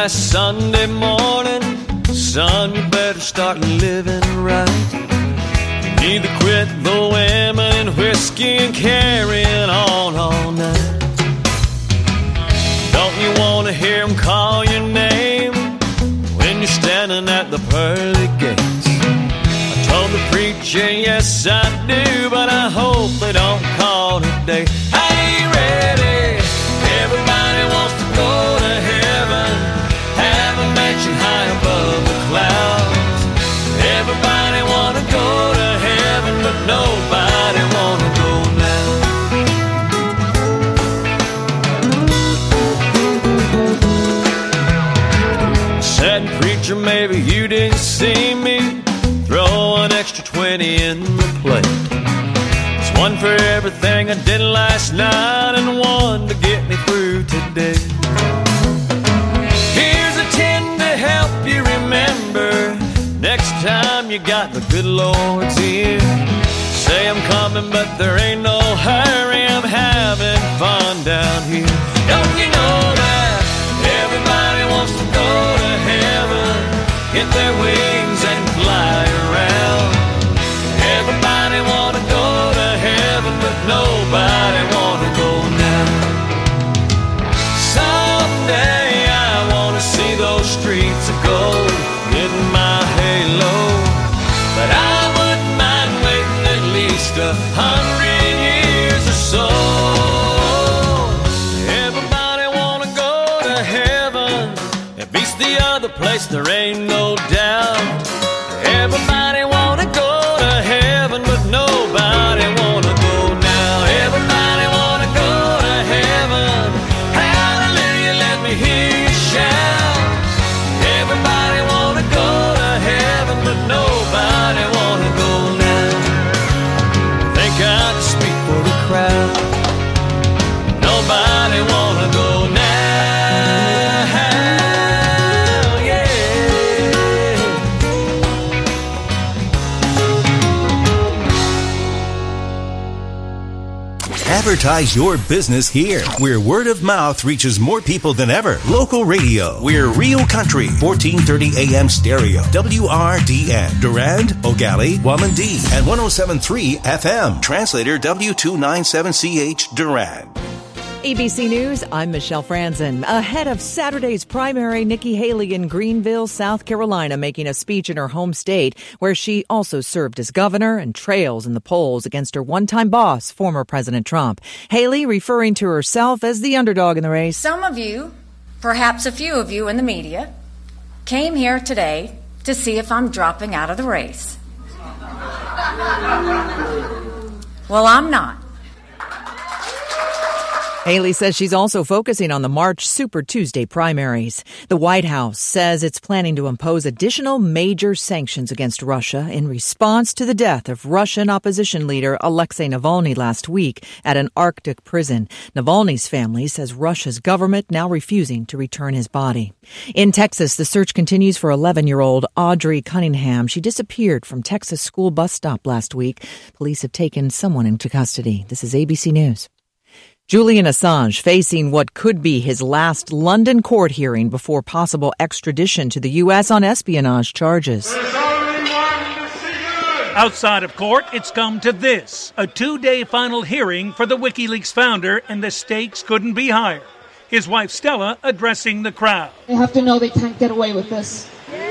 last Sunday morning, son, you better start living right. You need to quit the women and whiskey and carrying on all night. Don't you want to hear them call your name when you're standing at the pearly gates? I told the preacher, yes I do, but I hope they don't call today. I ain't ready. Everybody wants to go to heaven, have a mansion high above the clouds. Everybody want to go to heaven, but nobody want to go now. Said, preacher, maybe you didn't see me throw an extra 20 in the plate. It's one for everything I did last night and one to get me through today. Here's a 10 to help you remember next time you got the good Lord's ear. Say I'm coming, but there ain't no hurry. I'm having fun down here. Don't you know that everybody wants to go to heaven, hit their wings and fly around? Everybody want to go to heaven, but nobody want to go now. Someday I want to see those streets of gold, getting my halo, but I wouldn't mind waiting at least 100 years or so. Everybody want to go to heaven, it beats the other place, there ain't no doubt. Everybody want to go to heaven, but nobody want to go now. Everybody want to go to heaven, hallelujah, let me hear you shout. Everybody want to go to heaven, but nobody want to go now. Think I can speak for the crowd. Nobody want to go now. Advertise your business here, where word of mouth reaches more people than ever. Local radio. We're Real Country, 1430 AM stereo. WRDN. Durand, Ogali, Wamandee, and 107.3 FM. Translator W297CH Durand. ABC News, I'm Michelle Franzen. Ahead of Saturday's primary, Nikki Haley in Greenville, South Carolina, making a speech in her home state, where she also served as governor and trails in the polls against her one-time boss, former President Trump. Haley referring to herself as the underdog in the race. Some of you, perhaps a few of you in the media, came here today to see if I'm dropping out of the race. Well, I'm not. Haley says she's also focusing on the March Super Tuesday primaries. The White House says it's planning to impose additional major sanctions against Russia in response to the death of Russian opposition leader Alexei Navalny last week at an Arctic prison. Navalny's family says Russia's government now refusing to return his body. In Texas, the search continues for 11-year-old Audrey Cunningham. She disappeared from Texas school bus stop last week. Police have taken someone into custody. This is ABC News. Julian Assange facing what could be his last London court hearing before possible extradition to the U.S. on espionage charges. Outside of court, it's come to this, a 2-day final hearing for the WikiLeaks founder, and the stakes couldn't be higher. His wife Stella addressing the crowd. They have to know they can't get away with this.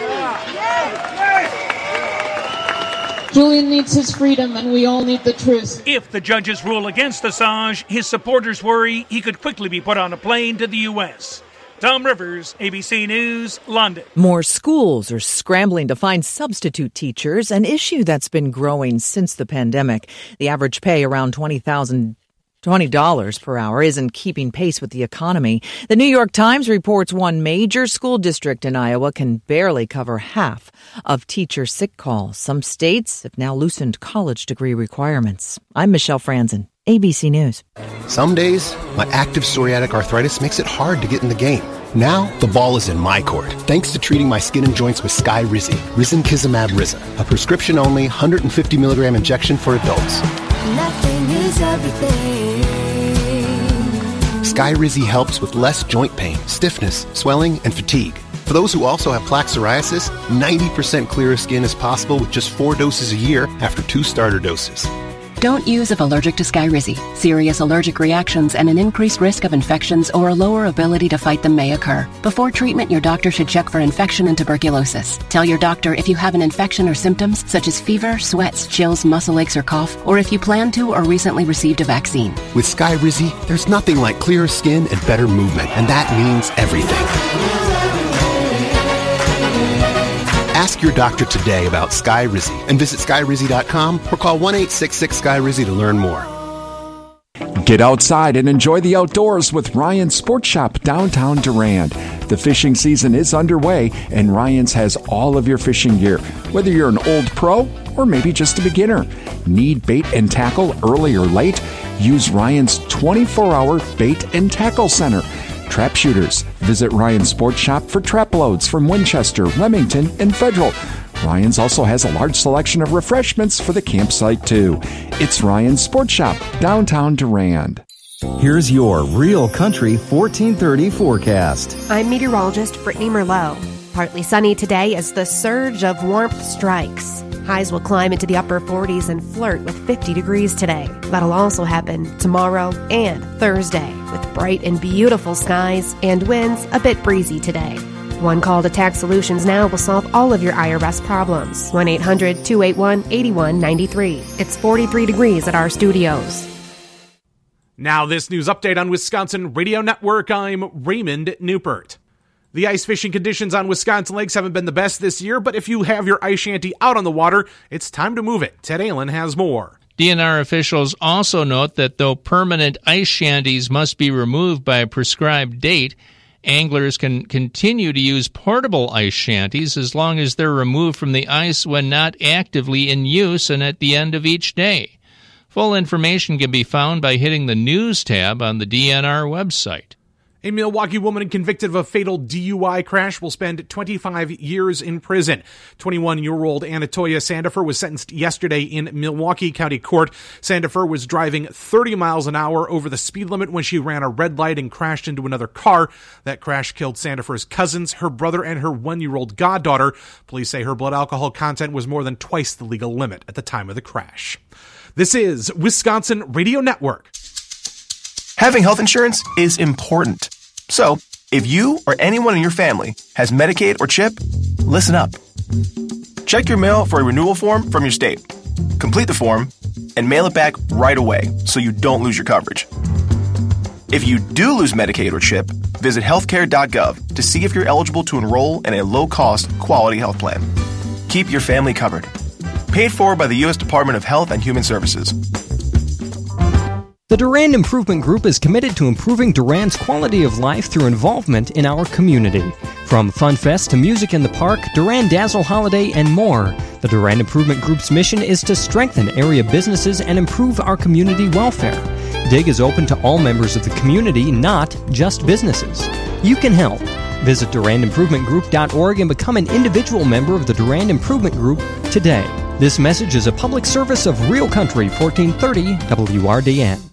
Julian needs his freedom, and we all need the truth. If the judges rule against Assange, his supporters worry he could quickly be put on a plane to the U.S. Tom Rivers, ABC News, London. More schools are scrambling to find substitute teachers, an issue that's been growing since the pandemic. The average pay around $20 per hour isn't keeping pace with the economy. The New York Times reports one major school district in Iowa can barely cover half of teacher sick calls. Some states have now loosened college degree requirements. I'm Michelle Franzen, ABC News. Some days, my active psoriatic arthritis makes it hard to get in the game. Now, the ball is in my court, thanks to treating my skin and joints with Skyrizi, Risankizumab Riza, a prescription-only 150-milligram injection for adults. Nothing is everything. Skyrizi helps with less joint pain, stiffness, swelling, and fatigue. For those who also have plaque psoriasis, 90% clearer skin is possible with just 4 doses a year after 2 starter doses. Don't use if allergic to Skyrizi. Serious allergic reactions and an increased risk of infections or a lower ability to fight them may occur. Before treatment, your doctor should check for infection and tuberculosis. Tell your doctor if you have an infection or symptoms such as fever, sweats, chills, muscle aches, or cough, or if you plan to or recently received a vaccine. With Skyrizi, there's nothing like clearer skin and better movement, and that means everything. Ask your doctor today about Skyrizi and visit Skyrizi.com or call 1-866-SKYRIZI to learn more. Get outside and enjoy the outdoors with Ryan's Sports Shop downtown Durand. The fishing season is underway and Ryan's has all of your fishing gear, whether you're an old pro or maybe just a beginner. Need bait and tackle early or late? Use Ryan's 24-hour bait and tackle center. Trap shooters. Visit Ryan's Sports Shop for trap loads from Winchester, Remington, and Federal. Ryan's also has a large selection of refreshments for the campsite, too. It's Ryan's Sports Shop, downtown Durand. Here's your Real Country 1430 forecast. I'm meteorologist Brittany Merlot. Partly sunny today as the surge of warmth strikes. Highs will climb into the upper 40s and flirt with 50 degrees today. That'll also happen tomorrow and Thursday with bright and beautiful skies and winds a bit breezy today. One call to Tax Solutions Now will solve all of your IRS problems. 1-800-281-8193. It's 43 degrees at our studios. Now this news update on Wisconsin Radio Network. I'm Raymond Newpert. The ice fishing conditions on Wisconsin lakes haven't been the best this year, but if you have your ice shanty out on the water, it's time to move it. Ted Allen has more. DNR officials also note that though permanent ice shanties must be removed by a prescribed date, anglers can continue to use portable ice shanties as long as they're removed from the ice when not actively in use and at the end of each day. Full information can be found by hitting the News tab on the DNR website. A Milwaukee woman convicted of a fatal DUI crash will spend 25 years in prison. 21-year-old Anatolia Sandifer was sentenced yesterday in Milwaukee County Court. Sandifer was driving 30 miles an hour over the speed limit when she ran a red light and crashed into another car. That crash killed Sandifer's cousins, her brother, and her 1-year-old goddaughter. Police say her blood alcohol content was more than twice the legal limit at the time of the crash. This is Wisconsin Radio Network. Having health insurance is important. So, if you or anyone in your family has Medicaid or CHIP, listen up. Check your mail for a renewal form from your state. Complete the form and mail it back right away so you don't lose your coverage. If you do lose Medicaid or CHIP, visit healthcare.gov to see if you're eligible to enroll in a low-cost, quality health plan. Keep your family covered. Paid for by the U.S. Department of Health and Human Services. The Durand Improvement Group is committed to improving Durand's quality of life through involvement in our community. From Fun Fest to music in the park, Durand Dazzle Holiday, and more, the Durand Improvement Group's mission is to strengthen area businesses and improve our community welfare. DIG is open to all members of the community, not just businesses. You can help. Visit DurandImprovementGroup.org and become an individual member of the Durand Improvement Group today. This message is a public service of Real Country 1430 WRDN.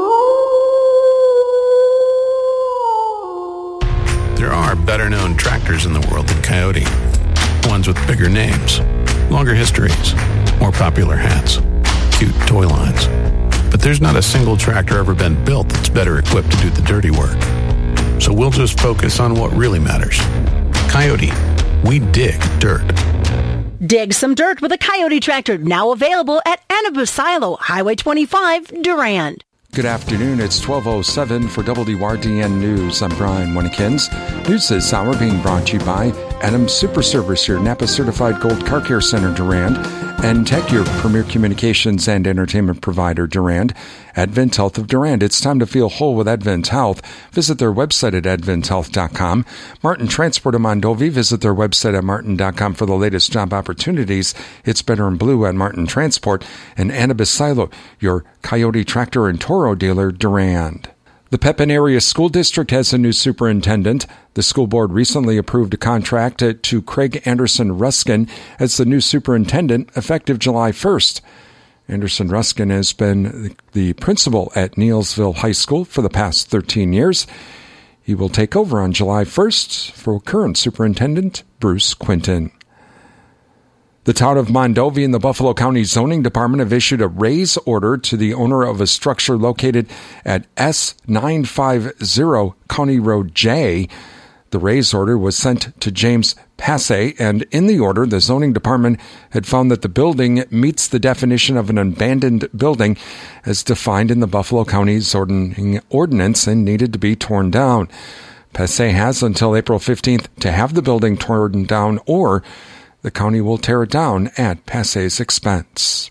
There are better-known tractors in the world than Coyote. Ones with bigger names, longer histories, more popular hats, cute toy lines. But there's not a single tractor ever been built that's better equipped to do the dirty work. So we'll just focus on what really matters. Coyote, we dig dirt. Dig some dirt with a Coyote tractor, now available at Annabus Silo, Highway 25, Durand. Good afternoon. It's 12:07 for WRDN News. I'm Brian Winnekins. News this hour being brought to you by Adams Super Service, your Napa Certified Gold Car Care Center, Durand, and Tech, your premier communications and entertainment provider, Durand. Advent Health of Durand. It's time to feel whole with Advent Health. Visit their website at adventhealth.com. Martin Transport of Mondovi. Visit their website at martin.com for the latest job opportunities. It's better in blue at Martin Transport. And Annabus Silo, your Coyote tractor and Toro dealer, Durand. The Pepin Area School District has a new superintendent. The school board recently approved a contract to Craig Anderson Ruskin as the new superintendent effective July 1st. Anderson Ruskin has been the principal at Neillsville High School for the past 13 years. He will take over on July 1st for current superintendent Bruce Quinton. The town of Mondovi and the Buffalo County Zoning Department have issued a raise order to the owner of a structure located at S950 County Road J. The raise order was sent to James Passe, and in the order, the zoning department had found that the building meets the definition of an abandoned building as defined in the Buffalo County zoning ordinance and needed to be torn down. Passe has until April 15th to have the building torn down, or the county will tear it down at Passe's expense.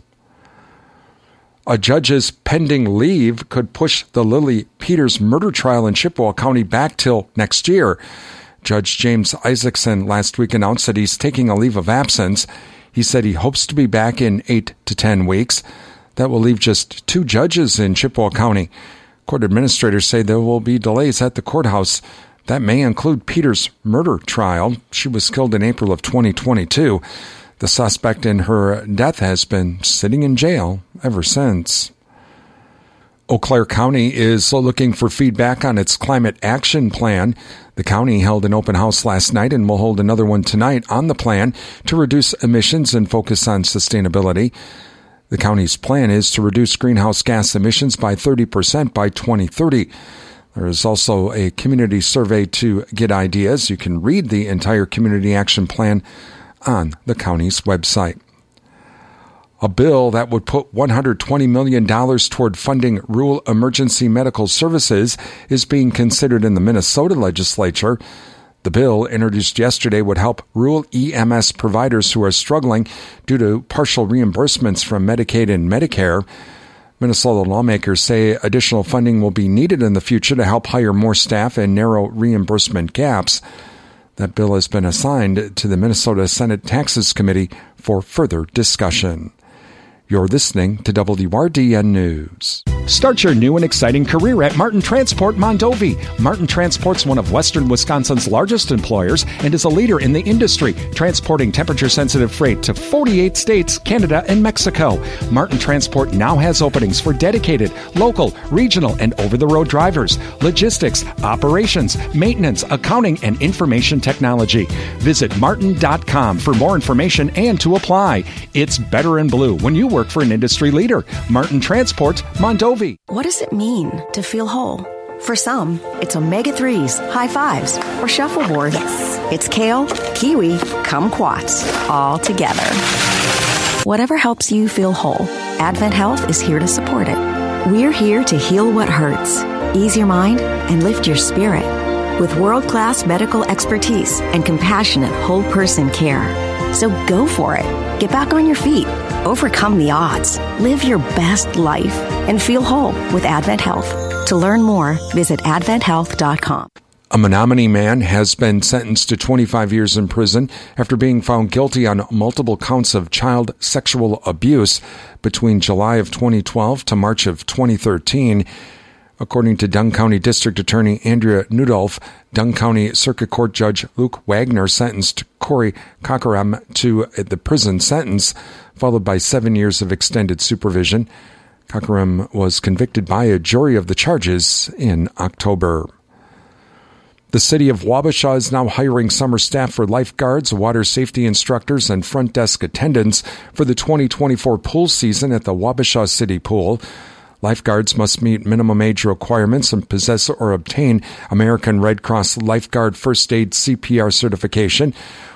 A judge's pending leave could push the Lily Peters murder trial in Chippewa County back till next year. Judge James Isaacson last week announced that he's taking a leave of absence. He said he hopes to be back in 8 to 10 weeks. That will leave just 2 judges in Chippewa County. Court administrators say there will be delays at the courthouse. That may include Peters' murder trial. She was killed in April of 2022. The suspect in her death has been sitting in jail ever since. Eau Claire County is looking for feedback on its climate action plan. The county held an open house last night and will hold another one tonight on the plan to reduce emissions and focus on sustainability. The county's plan is to reduce greenhouse gas emissions by 30% by 2030. There is also a community survey to get ideas. You can read the entire community action plan on the county's website. A bill that would put $120 million toward funding rural emergency medical services is being considered in the Minnesota legislature. The bill, introduced yesterday, would help rural EMS providers who are struggling due to partial reimbursements from Medicaid and Medicare. Minnesota lawmakers say additional funding will be needed in the future to help hire more staff and narrow reimbursement gaps. That bill has been assigned to the Minnesota Senate Taxes Committee for further discussion. You're listening to WRDN News. Start your new and exciting career at Martin Transport Mondovi. Martin Transport's one of western Wisconsin's largest employers and is a leader in the industry, transporting temperature-sensitive freight to 48 states, Canada, and Mexico. Martin Transport now has openings for dedicated, local, regional, and over-the-road drivers, logistics, operations, maintenance, accounting, and information technology. Visit martin.com for more information and to apply. It's better in blue when you work for an industry leader. Martin Transport Mondovi. What does it mean to feel whole? For some, it's omega-3s, high fives, or shuffleboard. Yes. It's kale, kiwi, kumquats, all together. Whatever helps you feel whole, Advent Health is here to support it. We're here to heal what hurts, ease your mind, and lift your spirit with world-class medical expertise and compassionate whole-person care. So go for it. Get back on your feet. Overcome the odds. Live your best life and feel whole with Advent Health. To learn more, visit adventhealth.com. A Menominee man has been sentenced to 25 years in prison after being found guilty on multiple counts of child sexual abuse between July of 2012 to March of 2013. According to Dunn County District Attorney Andrea Nudolf, Dunn County Circuit Court Judge Luke Wagner sentenced Corey Cockerham to the prison sentence, followed by 7 years of extended supervision. Cockerham was convicted by a jury of the charges in October. The city of Wabasha is now hiring summer staff for lifeguards, water safety instructors, and front desk attendants for the 2024 pool season at the Wabasha City Pool. Lifeguards must meet minimum age requirements and possess or obtain American Red Cross Lifeguard First Aid CPR certification.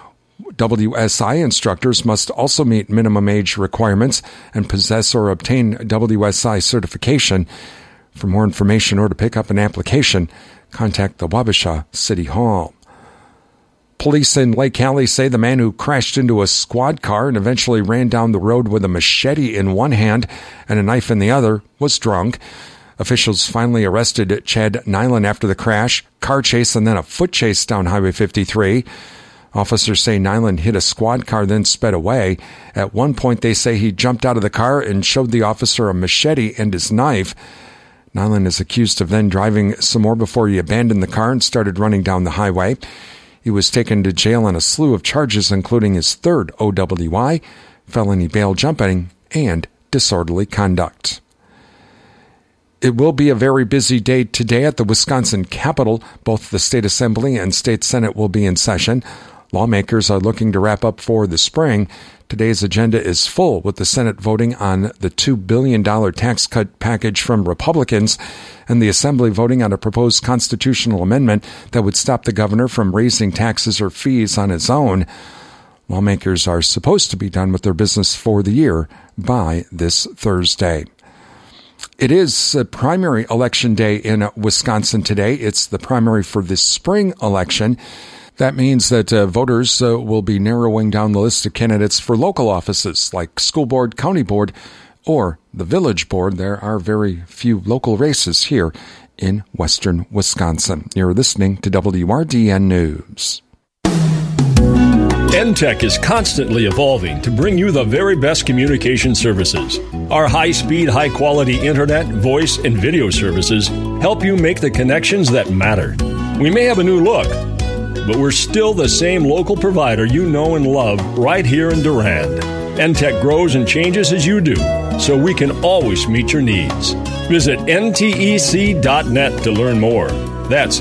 WSI instructors must also meet minimum age requirements and possess or obtain WSI certification. For more information or to pick up an application, contact the Wabasha City Hall. Police in Lake Hallie say the man who crashed into a squad car and eventually ran down the road with a machete in one hand and a knife in the other was drunk. Officials finally arrested Chad Nyland after the crash, car chase, and then a foot chase down Highway 53. Officers say Nyland hit a squad car, then sped away. At one point, they say he jumped out of the car and showed the officer a machete and his knife. Nyland is accused of then driving some more before he abandoned the car and started running down the highway. He was taken to jail on a slew of charges, including his third OWI, felony bail jumping, and disorderly conduct. It will be a very busy day today at the Wisconsin Capitol. Both the State Assembly and State Senate will be in session. Lawmakers are looking to wrap up for the spring. Today's agenda is full, with the Senate voting on the $2 billion tax cut package from Republicans and the Assembly voting on a proposed constitutional amendment that would stop the governor from raising taxes or fees on his own. Lawmakers are supposed to be done with their business for the year by this Thursday. It is a primary election day in Wisconsin today. It's the primary for this spring election. That means that voters will be narrowing down the list of candidates for local offices like school board, county board, or the village board. There are very few local races here in western Wisconsin. You're listening to WRDN News. NTEC is constantly evolving to bring you the very best communication services. Our high-speed, high-quality internet, voice, and video services help you make the connections that matter. We may have a new look, but we're still the same local provider you know and love right here in Durand. NTEC grows and changes as you do, so we can always meet your needs. Visit ntec.net to learn more. That's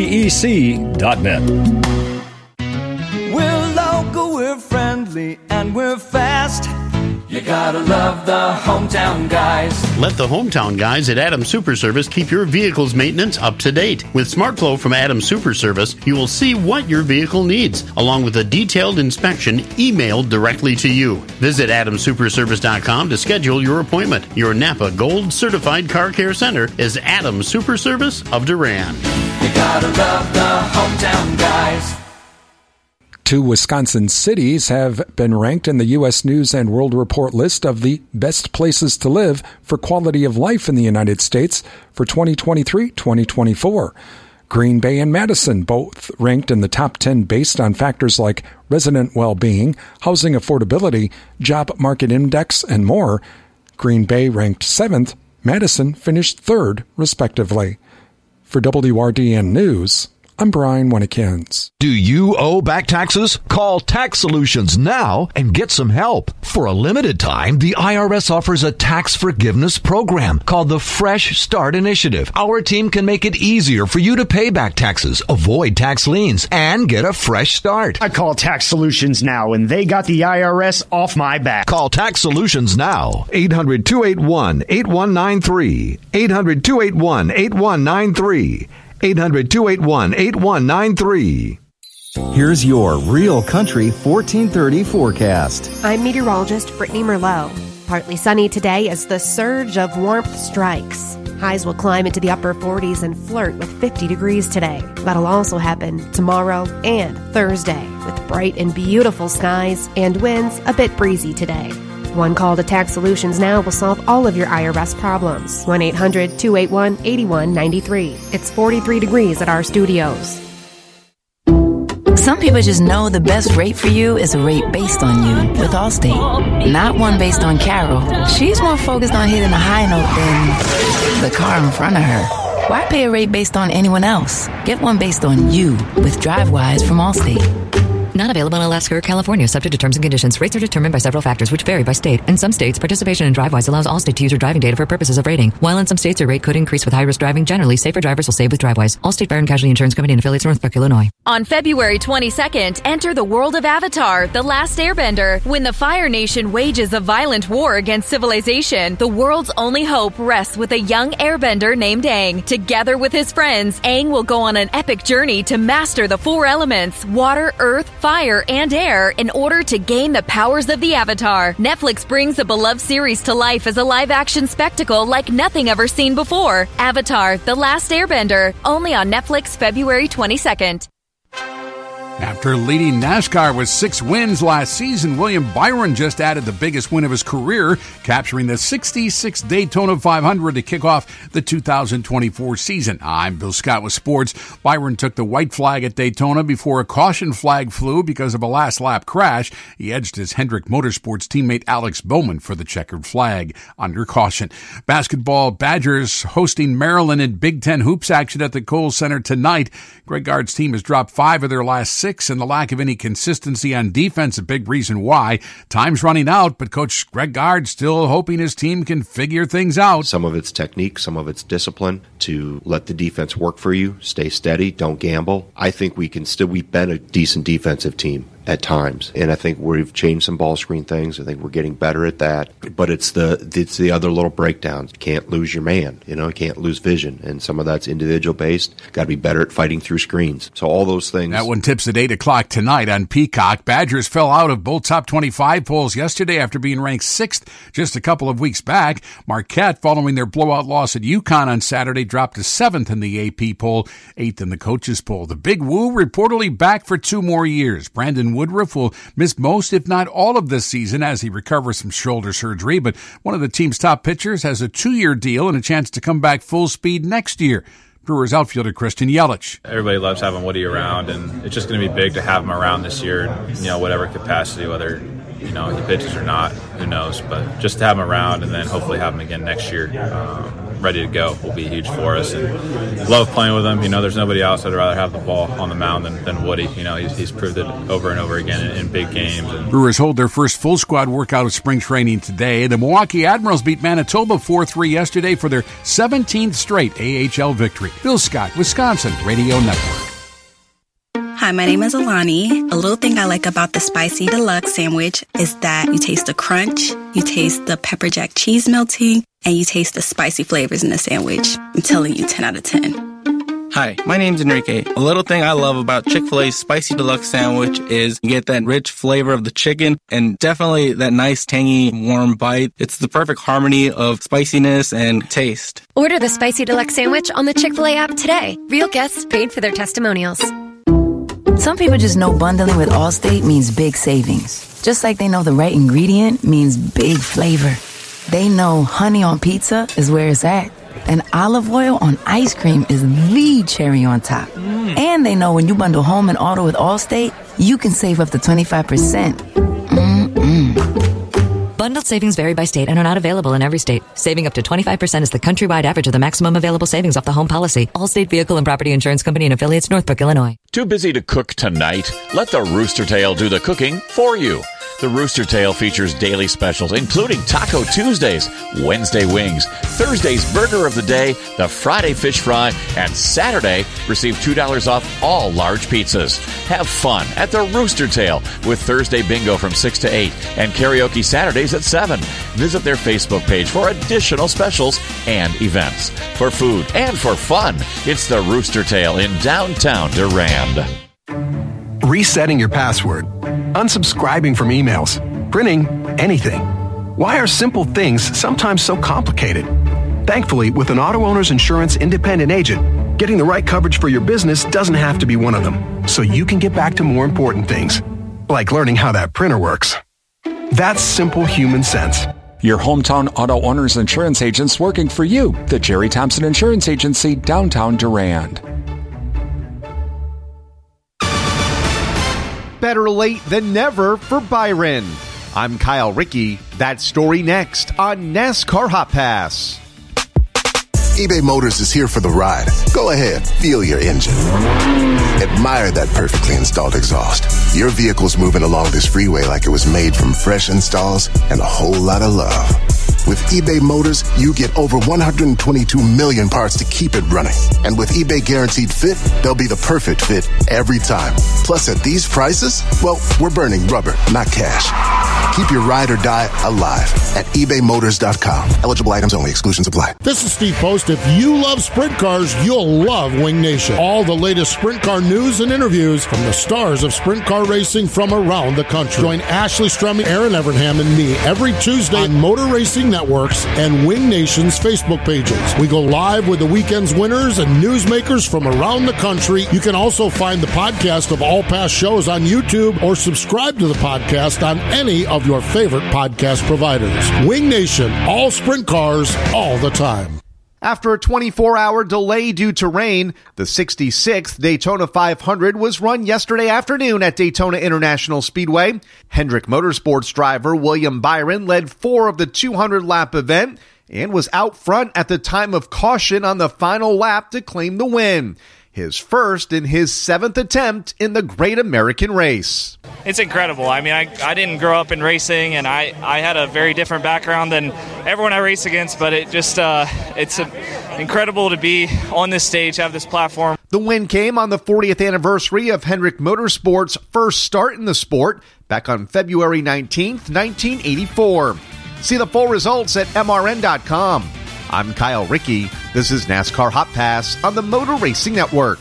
ntec.net. We're local, we're friendly, and we're fast. You gotta love the hometown guys. Let the hometown guys at Adams Super Service keep your vehicle's maintenance up to date. With SmartFlow from Adams Super Service, you will see what your vehicle needs, along with a detailed inspection emailed directly to you. Visit AdamSuperService.com to schedule your appointment. Your Napa Gold Certified Car Care Center is Adams Super Service of Durand. You gotta love the hometown guys. 2 Wisconsin cities have been ranked in the U.S. News and World Report list of the best places to live for quality of life in the United States for 2023-2024. Green Bay and Madison both ranked in the top 10 based on factors like resident well-being, housing affordability, job market index, and more. Green Bay ranked 7th, Madison finished 3rd, respectively. For WRDN News, I'm Brian Winnikins. Do you owe back taxes? Call Tax Solutions now and get some help. For a limited time, the IRS offers a tax forgiveness program called the Fresh Start Initiative. Our team can make it easier for you to pay back taxes, avoid tax liens, and get a fresh start. I call Tax Solutions now, and they got the IRS off my back. Call Tax Solutions now. 800-281-8193. 800-281-8193. 800-281-8193. Here's your Real Country 1430 forecast. I'm meteorologist Brittany Merlot. Partly sunny today as the surge of warmth strikes. Highs will climb into the upper 40s and flirt with 50 degrees today. That'll also happen tomorrow and Thursday with bright and beautiful skies and winds a bit breezy today. One call to Tax Solutions now will solve all of your IRS problems. 1-800-281-8193. It's 43 degrees at our studios. Some people just know the best rate for you is a rate based on you with Allstate. Not one based on Carol. She's more focused on hitting a high note than the car in front of her. Why pay a rate based on anyone else? Get one based on you with DriveWise from Allstate. Not available in Alaska or California, subject to terms and conditions. Rates are determined by several factors, which vary by state. In some states, participation in DriveWise allows Allstate to use your driving data for purposes of rating. While in some states, your rate could increase with high-risk driving. Generally, safer drivers will save with DriveWise. Allstate Fire and Casualty Insurance Company and affiliates, Northbrook, Illinois. On February 22nd, enter the world of Avatar, The Last Airbender. When the Fire Nation wages a violent war against civilization, the world's only hope rests with a young airbender named Aang. Together with his friends, Aang will go on an epic journey to master the 4 elements, water, earth, fire, and air, in order to gain the powers of the Avatar. Netflix brings the beloved series to life as a live-action spectacle like nothing ever seen before. Avatar, The Last Airbender, only on Netflix February 22nd. After leading NASCAR with 6 wins last season, William Byron just added the biggest win of his career, capturing the 66th Daytona 500 to kick off the 2024 season. I'm Bill Scott with sports. Byron took the white flag at Daytona before a caution flag flew because of a last-lap crash. He edged his Hendrick Motorsports teammate Alex Bowman for the checkered flag under caution. Basketball, Badgers hosting Maryland in Big Ten hoops action at the Kohl Center tonight. Greg Gard's team has dropped 5 of their last 6 6, and the lack of any consistency on defense a big reason why. Time's running out, but Coach Greg Gard still hoping his team can figure things out. Some of it's technique, some of it's discipline to let the defense work for you, stay steady, don't gamble. I think we've been a decent defensive team at times, and I think we've changed some ball screen things. I think we're getting better at that, but it's the other little breakdowns. You can't lose your man, you can't lose vision, and some of that's individual based. Got to be better at fighting through screens. So all those things. That one tips at 8 o'clock tonight on Peacock. Badgers fell out of both top 25 polls yesterday after being ranked 6th just a couple of weeks back. Marquette, following their blowout loss at UConn on Saturday, dropped to 7th in the AP poll, 8th in the coaches poll. The Big Woo reportedly back for 2 more years. Brandon Woodruff will miss most, if not all, of this season as he recovers from shoulder surgery, but one of the team's top pitchers has a 2-year deal and a chance to come back full speed next year. Brewers outfielder Christian Yelich. Everybody loves having Woody around, and it's just going to be big to have him around this year, whatever capacity, whether he pitches or not, who knows, but just to have him around and then hopefully have him again next year ready to go will be huge for us, and love playing with him. There's nobody else I'd rather have the ball on the mound than Woody. He's proved it over and over again in big games. Brewers hold their first full squad workout of spring training today. The Milwaukee Admirals beat Manitoba 4-3 yesterday for their 17th straight AHL victory. Bill Scott, Wisconsin Radio Network. Hi, my name is Alani. A little thing I like about the Spicy Deluxe sandwich is that you taste the crunch, you taste the pepper jack cheese melting, and you taste the spicy flavors in the sandwich. I'm telling you, 10 out of 10. Hi, my name's Enrique. A little thing I love about Chick-fil-A's Spicy Deluxe sandwich is you get that rich flavor of the chicken and definitely that nice, tangy, warm bite. It's the perfect harmony of spiciness and taste. Order the Spicy Deluxe sandwich on the Chick-fil-A app today. Real guests paid for their testimonials. Some people just know bundling with Allstate means big savings. Just like they know the right ingredient means big flavor. They know honey on pizza is where it's at. And olive oil on ice cream is the cherry on top. And they know when you bundle home and auto with Allstate, you can save up to 25%. Bundled savings vary by state and are not available in every state. Saving up to 25% is the countrywide average of the maximum available savings off the home policy. Allstate Vehicle and Property Insurance Company and affiliates, Northbrook, Illinois. Too busy to cook tonight? Let the Rooster Tail do the cooking for you. The Rooster Tail features daily specials, including Taco Tuesdays, Wednesday wings, Thursday's burger of the day, the Friday fish fry, and Saturday, receive $2 off all large pizzas. Have fun at the Rooster Tail with Thursday bingo from 6 to 8 and karaoke Saturdays at 7. Visit their Facebook page for additional specials and events. For food and for fun, it's the Rooster Tail in downtown Durand. Resetting your password, unsubscribing from emails, printing anything. Why are simple things sometimes so complicated? Thankfully, with an auto owner's insurance independent agent, getting the right coverage for your business doesn't have to be one of them, so you can get back to more important things, like learning how that printer works. That's simple human sense. Your hometown auto owner's insurance agents working for you. The Jerry Thompson Insurance Agency, downtown Durand. Better late than never for Byron. I'm Kyle Rickey. That story next on NASCAR Hot Pass. eBay Motors is here for the ride. Go ahead, feel your engine. Admire that perfectly installed exhaust. Your vehicle's moving along this freeway like it was made from fresh installs and a whole lot of love. With eBay Motors, you get over 122 million parts to keep it running. And with eBay Guaranteed Fit, they'll be the perfect fit every time. Plus, at these prices, well, we're burning rubber, not cash. Keep your ride or die alive at ebaymotors.com. Eligible items only. Exclusions apply. This is Steve Post. If you love sprint cars, you'll love Wing Nation. All the latest sprint car news and interviews from the stars of sprint car racing from around the country. Join Ashley Strumming, Aaron Evernham, and me every Tuesday on Motor Racing Networks and Wing Nation's Facebook pages. We go live with the weekend's winners and newsmakers from around the country. You can also find the podcast of all past shows on YouTube or subscribe to the podcast on any of your favorite podcast providers. Wing Nation, all sprint cars, all the time. After a 24-hour delay due to rain, the 66th Daytona 500 was run yesterday afternoon at Daytona International Speedway. Hendrick Motorsports driver William Byron led 4 of the 200-lap event and was out front at the time of caution on the final lap to claim the win. his first in his 7th attempt in the Great American Race. It's incredible. I mean, I didn't grow up in racing, and I had a very different background than everyone I race against, but it just it's incredible to be on this stage, have this platform. The win came on the 40th anniversary of Hendrick Motorsports' first start in the sport back on February 19th, 1984. See the full results at MRN.com. I'm Kyle Rickey. This is NASCAR Hot Pass on the Motor Racing Network.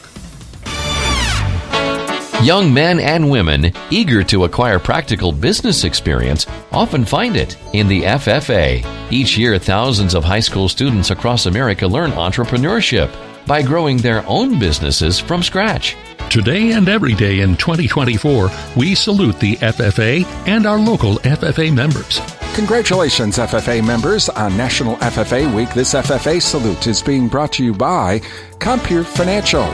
Young men and women eager to acquire practical business experience often find it in the FFA. Each year, thousands of high school students across America learn entrepreneurship by growing their own businesses from scratch. Today and every day in 2024, we salute the FFA and our local FFA members. Congratulations, FFA members, on National FFA Week. This FFA salute is being brought to you by Compeer Financial.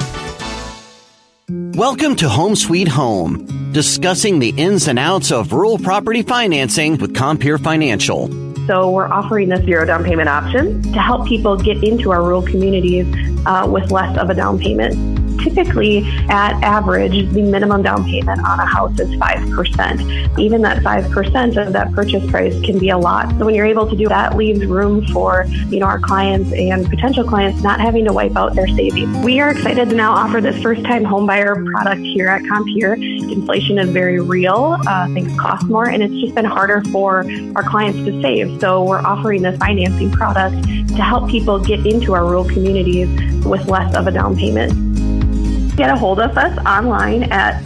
Welcome to Home Sweet Home, discussing the ins and outs of rural property financing with Compeer Financial. So we're offering this zero down payment option to help people get into our rural communities with less of a down payment. Typically, at average, the minimum down payment on a house is 5%. Even that 5% of that purchase price can be a lot. So when you're able to do that, leaves room for our clients and potential clients not having to wipe out their savings. We are excited to now offer this first-time homebuyer product here at Compeer. Inflation is very real. Things cost more, and it's just been harder for our clients to save. So we're offering this financing product to help people get into our rural communities with less of a down payment. Get a hold of us online at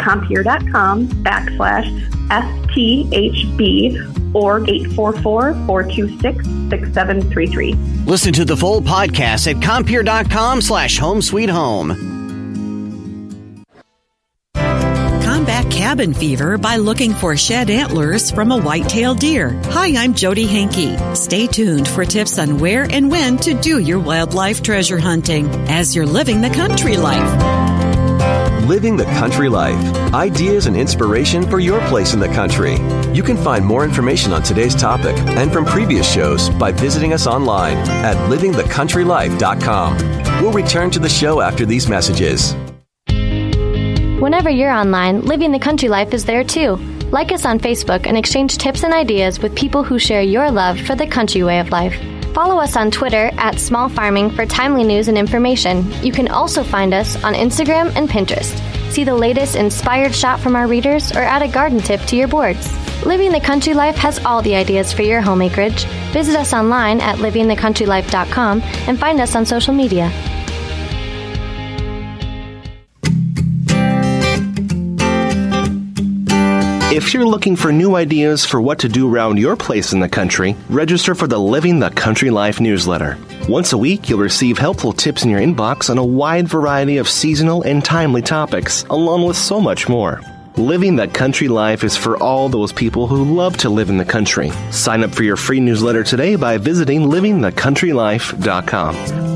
compeer.com/STHB or 844-426-6733. Listen to the full podcast at compeer.com/homesweethome. Combat cabin fever by looking for shed antlers from a white-tailed deer. Hi, I'm Jody Hankey. Stay tuned for tips on where and when to do your wildlife treasure hunting as you're living the country life. Living the Country Life. Ideas and inspiration for your place in the country. You can find more information on today's topic and from previous shows by visiting us online at livingthecountrylife.com. We'll return to the show after these messages. Whenever you're online, Living the Country Life is there too. Like us on Facebook and exchange tips and ideas with people who share your love for the country way of life. Follow us on Twitter at Small Farming for timely news and information. You can also find us on Instagram and Pinterest. See the latest inspired shot from our readers or add a garden tip to your boards. Living the Country Life has all the ideas for your home acreage. Visit us online at livingthecountrylife.com and find us on social media. If you're looking for new ideas for what to do around your place in the country, register for the Living the Country Life newsletter. Once a week, you'll receive helpful tips in your inbox on a wide variety of seasonal and timely topics, along with so much more. Living the Country Life is for all those people who love to live in the country. Sign up for your free newsletter today by visiting livingthecountrylife.com.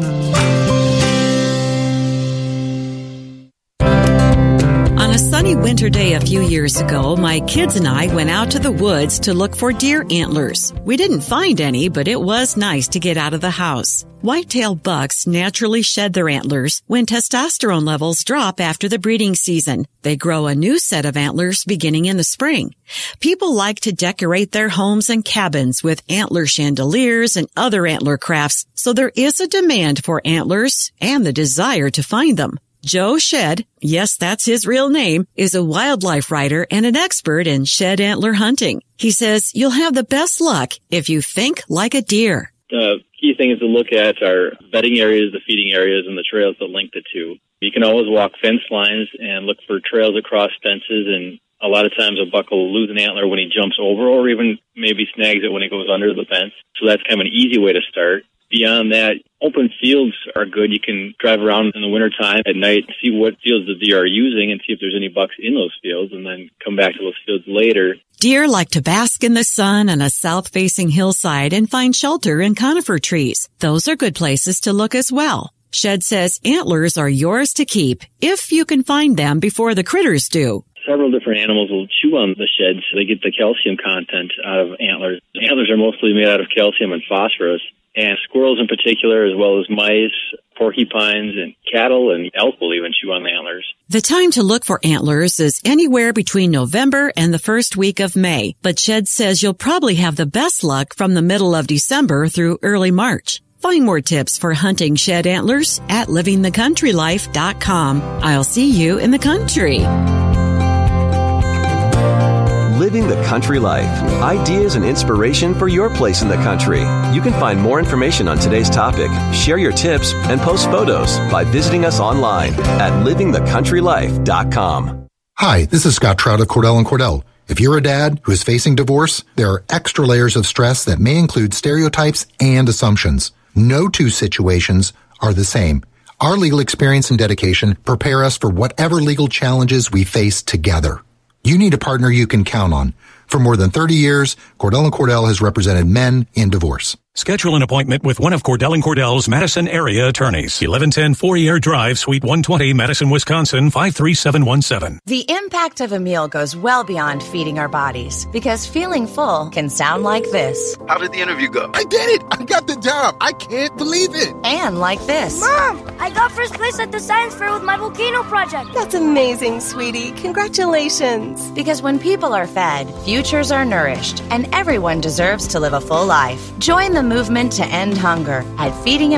On a sunny winter day a few years ago, my kids and I went out to the woods to look for deer antlers. We didn't find any, but it was nice to get out of the house. White-tailed bucks naturally shed their antlers when testosterone levels drop after the breeding season. They grow a new set of antlers beginning in the spring. People like to decorate their homes and cabins with antler chandeliers and other antler crafts, so there is a demand for antlers and the desire to find them. Joe Shed, yes, that's his real name, is a wildlife writer and an expert in shed antler hunting. He says you'll have the best luck if you think like a deer. The key things to look at are bedding areas, the feeding areas, and the trails that link the two. You can always walk fence lines and look for trails across fences, and a lot of times a buck will lose an antler when he jumps over or even maybe snags it when he goes under the fence. So that's kind of an easy way to start. Beyond that, open fields are good. You can drive around in the wintertime at night, see what fields the deer are using and see if there's any bucks in those fields, and then come back to those fields later. Deer like to bask in the sun on a south-facing hillside and find shelter in conifer trees. Those are good places to look as well. Shed says antlers are yours to keep if you can find them before the critters do. Several different animals will chew on the sheds. They get the calcium content out of antlers. Antlers are mostly made out of calcium and phosphorus. and squirrels in particular, as well as mice, porcupines, and cattle and elk will even chew on the antlers. The time to look for antlers is anywhere between November and the first week of May, but Shed says you'll probably have the best luck from the middle of December through early March. Find more tips for hunting shed antlers at livingthecountrylife.com. I'll see you in the country. Living the Country Life. Ideas and inspiration for your place in the country. You can find more information on today's topic, share your tips, and post photos by visiting us online at livingthecountrylife.com. Hi, this is Scott Trout of Cordell & Cordell. If you're a dad who is facing divorce, there are extra layers of stress that may include stereotypes and assumptions. No two situations are the same. Our legal experience and dedication prepare us for whatever legal challenges we face together. You need a partner you can count on. For more than 30 years, Cordell & Cordell has represented men in divorce. Schedule an appointment with one of Cordell & Cordell's Madison area attorneys. 1110 Fourier Drive, Suite 120, Madison, Wisconsin, 53717. The impact of a meal goes well beyond feeding our bodies, because feeling full can sound like this. How did the interview go? I did it! I got the job! I can't believe it! And like this. Mom, I got first place at the science fair with my volcano project. That's amazing, sweetie. Congratulations. Because when people are fed, futures are nourished, and everyone deserves to live a full life. Join the movement to end hunger at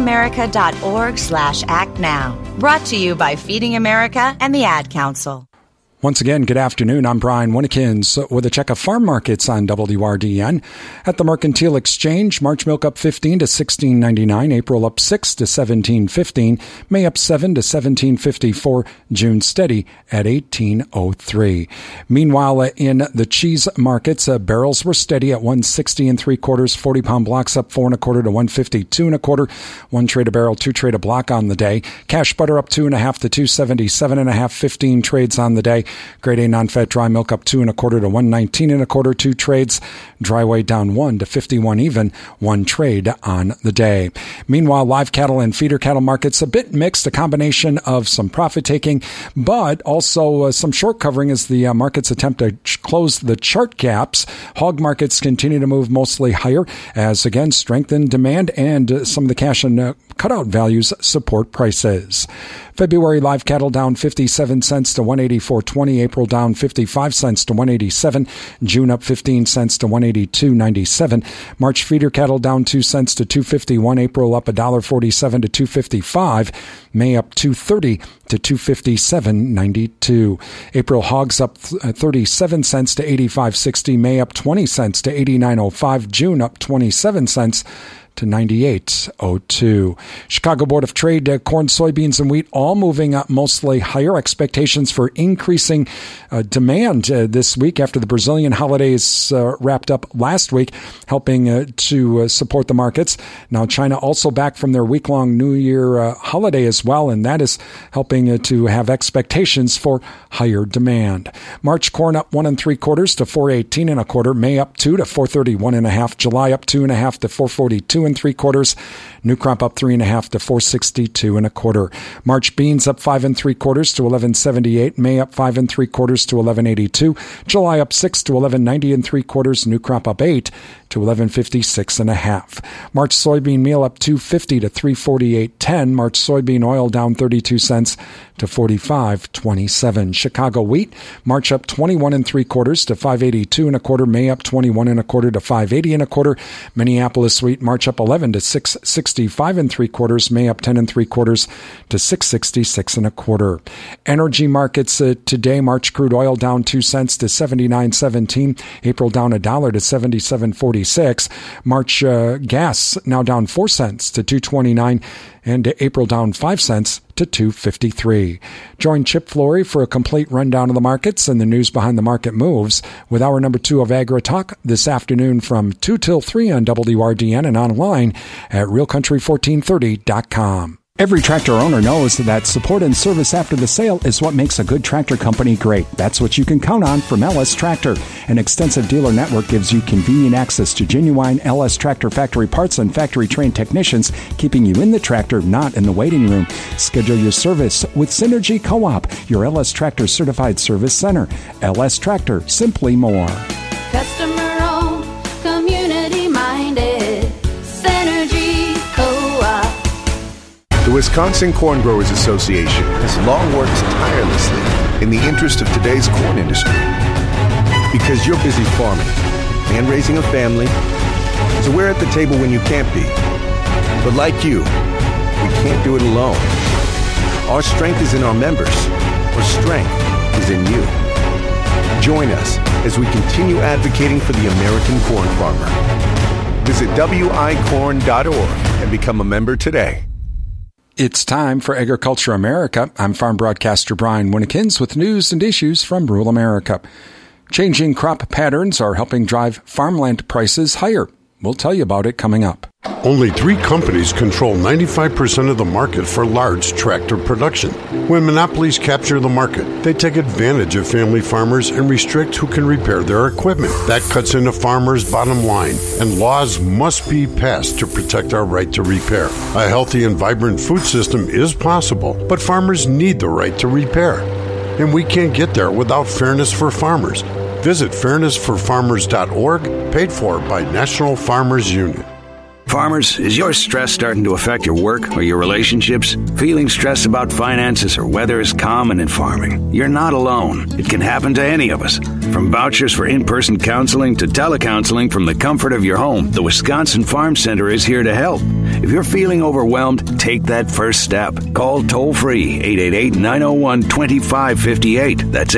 feedingamerica.org/act now. Brought to you by Feeding America and the Ad Council. Once again, good afternoon. I'm Brian Winnikins with a check of farm markets on WRDN. At the Mercantile Exchange, March milk up 15 to $16.99, April up 6 to $17.15, May up 7 to $17.54, June steady at $18.03. Meanwhile, in the cheese markets, barrels were steady at $1.60 3/4, 40-pound blocks up 4 1/4 to $1.52 1/4, 1 trade a barrel, 2 trade a block on the day. Cash butter up 2 1/2 to $2.77 1/2, 15 trades on the day. Grade A non-fat dry milk up 2 1/4 to $1.19 1/4, 2 trades. Dry weight down 1 to 51 even, 1 trade on the day. Meanwhile, live cattle and feeder cattle markets a bit mixed, a combination of some profit taking, but also some short covering as the markets attempt to close the chart gaps. Hog markets continue to move mostly higher as again strengthened demand and some of the cash and cutout values support prices. February live cattle down 57 cents to 184.20. April down 55 cents to 187. June up 15 cents to 182.97. March feeder cattle down 2 cents to 251. April up $1.47 to 255. May up 2.30 to 257.92. April hogs up 37 cents to 85.60. May up 20 cents to 89.05. June up 27 cents to 98.02. Chicago Board of Trade, corn, soybeans, and wheat all moving up mostly higher. Expectations for increasing demand this week after the Brazilian holidays wrapped up last week, helping to support the markets. Now China also back from their week-long New Year holiday as well, and that is helping to have expectations for higher demand. March corn up 1 3/4 to 418 1/4. May up 2 to 431 1/2. July up 2 1/2 to 442 3/4. New crop up 3 1/2 to 462 1/4. March beans up 5 3/4 to 1178. May up 5 3/4 to 1182. July up 6 to 1190 3/4. New crop up 8 to 1156 1/2. March soybean meal up 250 to 348.10. March soybean oil down 32 cents to 45.27. Chicago wheat March up 21 3/4 to 582 1/4. May up 21 1/4 to 580 1/4. Minneapolis wheat March up 11 to 665 3/4. May up 10 3/4 to 666 1/4. Energy markets today, March crude oil down 2 cents to 79.17. April down $1 to 77.46. March gas now down 4 cents to 2.29, and April down 5 cents to 2.53. Join Chip Flory for a complete rundown of the markets and the news behind the market moves with hour number 2 of Agri Talk this afternoon from 2 till 3 on WRDN and online at realcountry1430.com. Every tractor owner knows that support and service after the sale is what makes a good tractor company great. That's what you can count on from LS Tractor. An extensive dealer network gives you convenient access to genuine LS Tractor factory parts and factory-trained technicians, keeping you in the tractor, not in the waiting room. Schedule your service with Synergy Co-op, your LS Tractor certified service center. LS Tractor, simply more. Customer-owned, community-minded, Synergy. The Wisconsin Corn Growers Association has long worked tirelessly in the interest of today's corn industry. Because you're busy farming and raising a family, so we're at the table when you can't be. But like you, we can't do it alone. Our strength is in our members. Our strength is in you. Join us as we continue advocating for the American corn farmer. Visit wicorn.org and become a member today. It's time for Agriculture America. I'm farm broadcaster Brian Winnekins with news and issues from rural America. Changing crop patterns are helping drive farmland prices higher. We'll tell you about it coming up. Only 3 companies control 95% of the market for large tractor production. When monopolies capture the market, they take advantage of family farmers and restrict who can repair their equipment. That cuts into farmers' bottom line, and laws must be passed to protect our right to repair. A healthy and vibrant food system is possible, but farmers need the right to repair. And we can't get there without fairness for farmers. Visit fairnessforfarmers.org, paid for by National Farmers Union. Farmers, is your stress starting to affect your work or your relationships? Feeling stressed about finances or weather is common in farming. You're not alone. It can happen to any of us. From vouchers for in-person counseling to telecounseling from the comfort of your home, the Wisconsin Farm Center is here to help. If you're feeling overwhelmed, take that first step. Call toll-free 888-901-2558. That's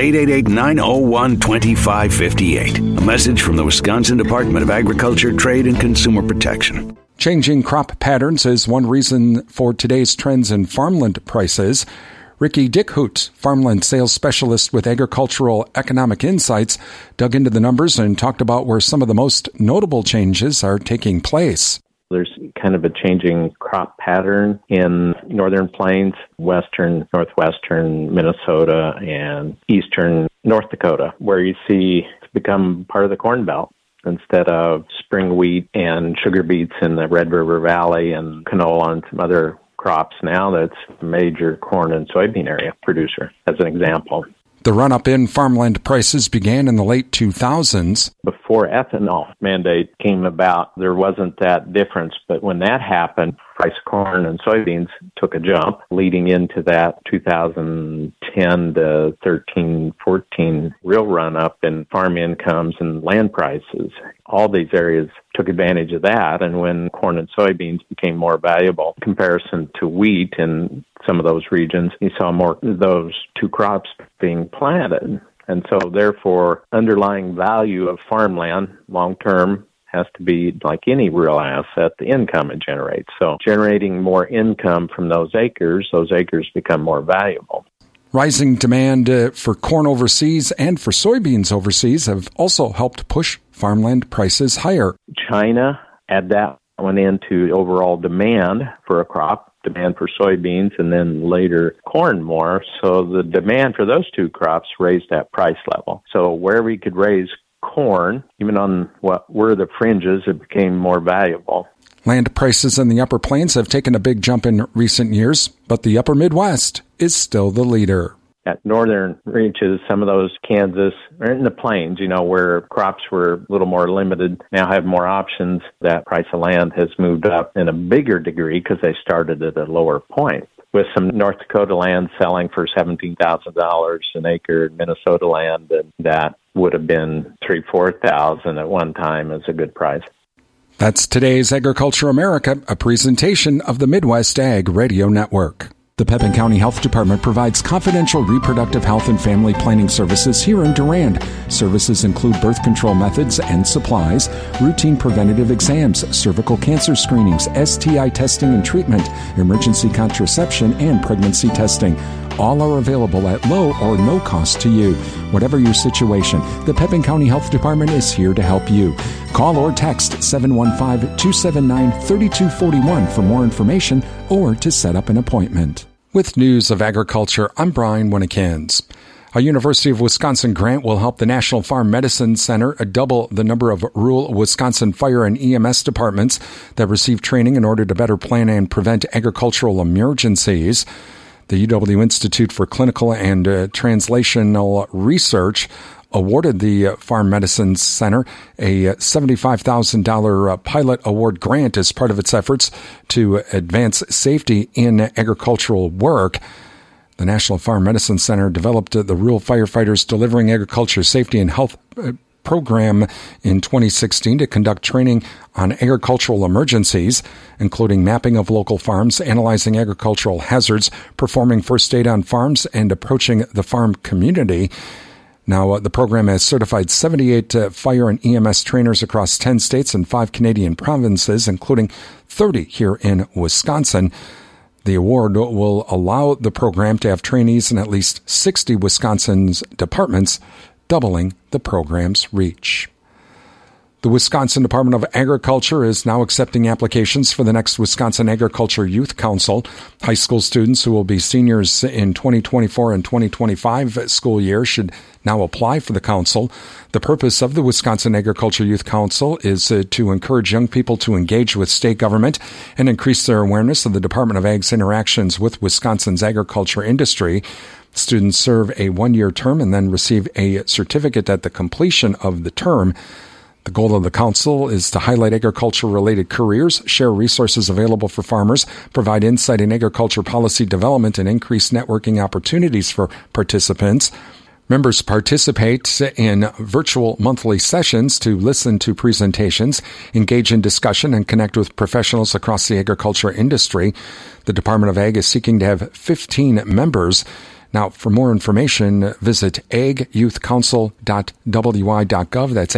888-901-2558. A message from the Wisconsin Department of Agriculture, Trade, and Consumer Protection. Changing crop patterns is one reason for today's trends in farmland prices. Ricky Dickhout, farmland sales specialist with Agricultural Economic Insights, dug into the numbers and talked about where some of the most notable changes are taking place. There's kind of a changing crop pattern in northern plains, western, northwestern Minnesota, and eastern North Dakota, where you see it's become part of the Corn Belt. Instead of spring wheat and sugar beets in the Red River Valley and canola and some other crops, now that's a major corn and soybean area producer, as an example. The run-up in farmland prices began in the late 2000s. Before ethanol mandate came about, there wasn't that difference, but when that happened, price of corn and soybeans took a jump, leading into that 2010 to 13, 14 real run-up in farm incomes and land prices. All these areas took advantage of that, and when corn and soybeans became more valuable in comparison to wheat in some of those regions, you saw more of those two crops being planted. And so, therefore, underlying value of farmland long-term has to be, like any real asset, the income it generates. So generating more income from those acres become more valuable. Rising demand for corn overseas and for soybeans overseas have also helped push farmland prices higher. China, add that one into overall demand for a crop, demand for soybeans, and then later corn more. So the demand for those two crops raised that price level. So wherever you could raise corn, even on what were the fringes, it became more valuable. Land prices in the Upper Plains have taken a big jump in recent years, but the Upper Midwest is still the leader. At northern reaches, some of those Kansas, or in the plains, where crops were a little more limited, now have more options. That price of land has moved up in a bigger degree because they started at a lower point. With some North Dakota land selling for $17,000 an acre, Minnesota land, and that would have been $3,000-$4,000 at one time is a good price. That's today's Agriculture America, a presentation of the Midwest Ag Radio Network. The Pepin County Health Department provides confidential reproductive health and family planning services here in Durand. Services include birth control methods and supplies, routine preventative exams, cervical cancer screenings, STI testing and treatment, emergency contraception, and pregnancy testing. All are available at low or no cost to you. Whatever your situation, the Pepin County Health Department is here to help you. Call or text 715-279-3241 for more information or to set up an appointment. With news of agriculture, I'm Brian Winnekins. A University of Wisconsin grant will help the National Farm Medicine Center double the number of rural Wisconsin fire and EMS departments that receive training in order to better plan and prevent agricultural emergencies. The UW Institute for Clinical and Translational Research awarded the Farm Medicine Center a $75,000 pilot award grant as part of its efforts to advance safety in agricultural work. The National Farm Medicine Center developed the Rural Firefighters Delivering Agriculture Safety and Health program in 2016 to conduct training on agricultural emergencies, including mapping of local farms, analyzing agricultural hazards, performing first aid on farms, and approaching the farm community. Now, the program has certified 78 fire and EMS trainers across 10 states and 5 Canadian provinces, including 30 here in Wisconsin. The award will allow the program to have trainees in at least 60 Wisconsin's departments, doubling the program's reach. The Wisconsin Department of Agriculture is now accepting applications for the next Wisconsin Agriculture Youth Council. High school students who will be seniors in 2024 and 2025 school year should now apply for the council. The purpose of the Wisconsin Agriculture Youth Council is to encourage young people to engage with state government and increase their awareness of the Department of Ag's interactions with Wisconsin's agriculture industry. Students serve a one-year term and then receive a certificate at the completion of the term. The goal of the council is to highlight agriculture-related careers, share resources available for farmers, provide insight in agriculture policy development, and increase networking opportunities for participants. Members participate in virtual monthly sessions to listen to presentations, engage in discussion, and connect with professionals across the agriculture industry. The Department of Ag is seeking to have 15 members. Now, for more information, visit agyouthcouncil.wi.gov. That's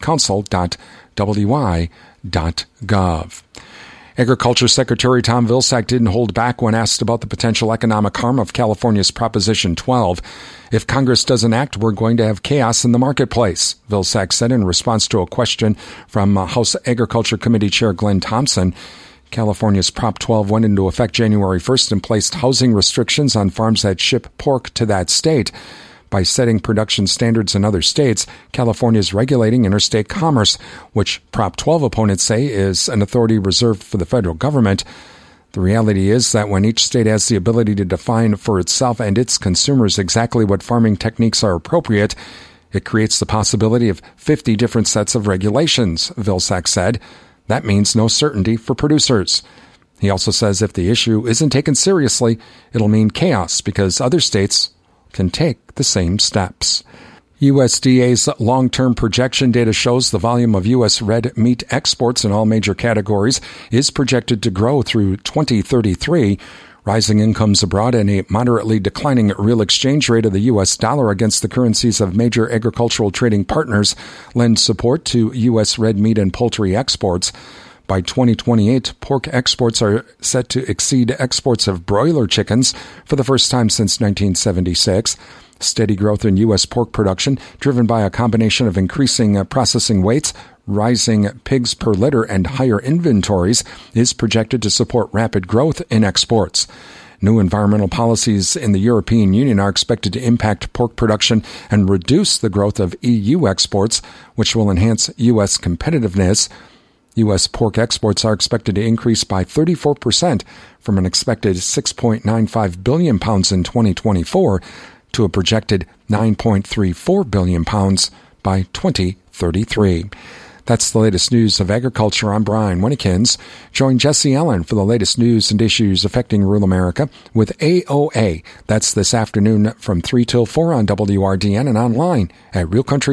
agyouthcouncil.wi.gov. Agriculture Secretary Tom Vilsack didn't hold back when asked about the potential economic harm of California's Proposition 12. If Congress doesn't act, we're going to have chaos in the marketplace, Vilsack said in response to a question from House Agriculture Committee Chair Glenn Thompson. California's Prop 12 went into effect January 1st and placed housing restrictions on farms that ship pork to that state. By setting production standards in other states, California is regulating interstate commerce, which Prop 12 opponents say is an authority reserved for the federal government. The reality is that when each state has the ability to define for itself and its consumers exactly what farming techniques are appropriate, it creates the possibility of 50 different sets of regulations, Vilsack said. That means no certainty for producers. He also says if the issue isn't taken seriously, it'll mean chaos because other states can take the same steps. USDA's long-term projection data shows the volume of U.S. red meat exports in all major categories is projected to grow through 2033. Rising incomes abroad and a moderately declining real exchange rate of the U.S. dollar against the currencies of major agricultural trading partners lend support to U.S. red meat and poultry exports. By 2028, pork exports are set to exceed exports of broiler chickens for the first time since 1976. Steady growth in U.S. pork production, driven by a combination of increasing processing weights, rising pigs per litter, and higher inventories, is projected to support rapid growth in exports. New environmental policies in the European Union are expected to impact pork production and reduce the growth of EU exports, which will enhance U.S. competitiveness. U.S. pork exports are expected to increase by 34% from an expected 6.95 billion pounds in 2024 to a projected 9.34 billion pounds by 2033. That's the latest news of agriculture. I'm Brian Winnekins. Join Jesse Allen for the latest news and issues affecting rural America with AOA. That's this afternoon from 3 till 4 on WRDN and online at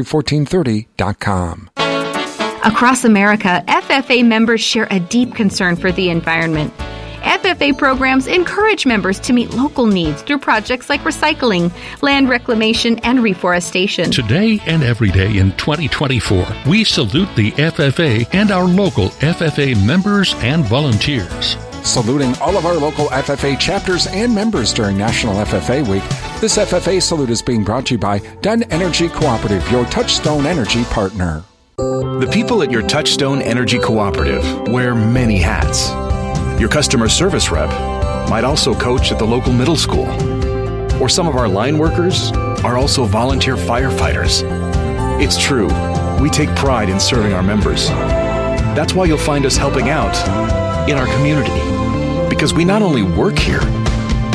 realcountry1430.com. Across America, FFA members share a deep concern for the environment. FFA programs encourage members to meet local needs through projects like recycling, land reclamation, and reforestation. Today and every day in 2024, we salute the FFA and our local FFA members and volunteers. Saluting all of our local FFA chapters and members during National FFA Week. This FFA salute is being brought to you by Dunn Energy Cooperative, your Touchstone Energy partner. The people at your Touchstone Energy Cooperative wear many hats. Your customer service rep might also coach at the local middle school. Or some of our line workers are also volunteer firefighters. It's true, we take pride in serving our members. That's why you'll find us helping out in our community. Because we not only work here,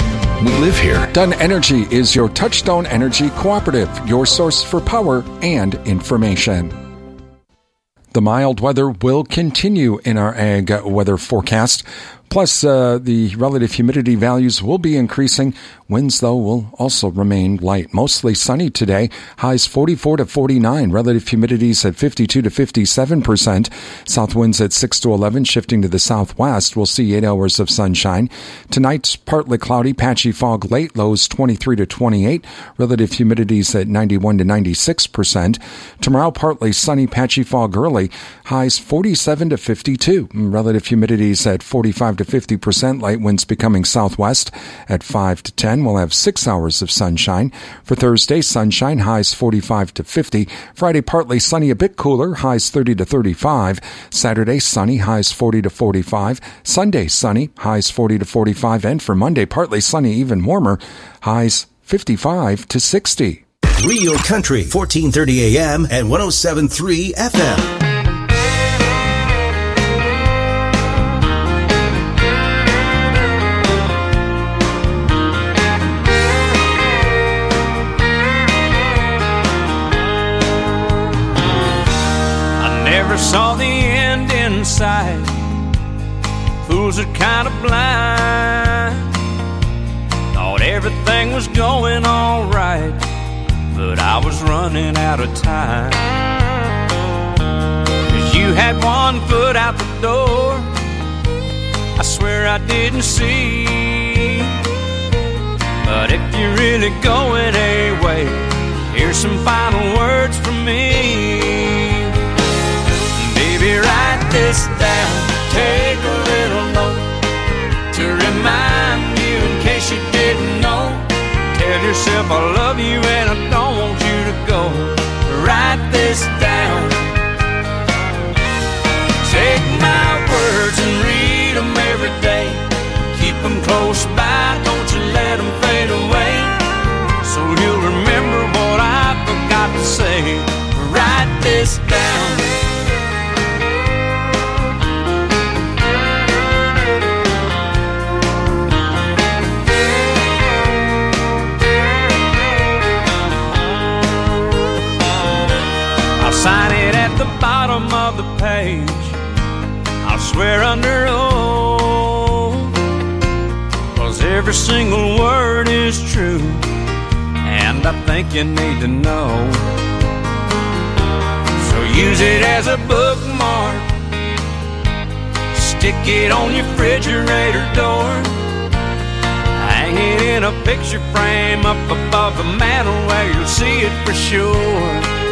We live here. Dunn Energy is your Touchstone Energy cooperative, your source for power and information. The mild weather will continue in our ag weather forecast. Plus, the relative humidity values will be increasing. Winds, though, will also remain light. Mostly sunny today. Highs 44 to 49. Relative humidities at 52 to 57%. South winds at 6 to 11, shifting to the southwest. We'll see 8 hours of sunshine. Tonight, partly cloudy, patchy fog late. Lows 23 to 28. Relative humidities at 91 to 96%. Tomorrow, partly sunny, patchy fog early. Highs 47 to 52. Relative humidities at 45 to 50%. Light winds becoming southwest at 5 to 10. We'll have 6 hours of sunshine. For Thursday, sunshine, highs 45 to 50. Friday, partly sunny, a bit cooler, highs 30 to 35. Saturday, sunny, highs 40 to 45. Sunday, sunny, highs 40 to 45. And for Monday, partly sunny, even warmer, highs 55 to 60. Real Country, 1430 AM and 107.3 FM. Saw the end in sight. Fools are kind of blind. Thought everything was going all right, but I was running out of time. 'Cause you had one foot out the door, I swear I didn't see. But if you're really going away, here's some final words from me. Write this down, take a little note to remind you in case you didn't know. Tell yourself I love you and I don't want you to go. Write this down. Take my words and read them every day. Keep them close by, don't you let them fade away. So you'll remember what I forgot to say. Write this down. Sign it at the bottom of the page. I'll swear under oath, 'cause every single word is true, and I think you need to know. So use it as a bookmark, stick it on your refrigerator door, hang it in a picture frame up above the mantel where you'll see it for sure.